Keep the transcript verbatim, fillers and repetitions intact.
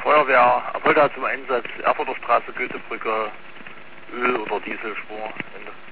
Feuerwehr, Apolda zum Einsatz, Erfurter Straße, Goethebrücke, Öl- oder Dieselspur. Ende.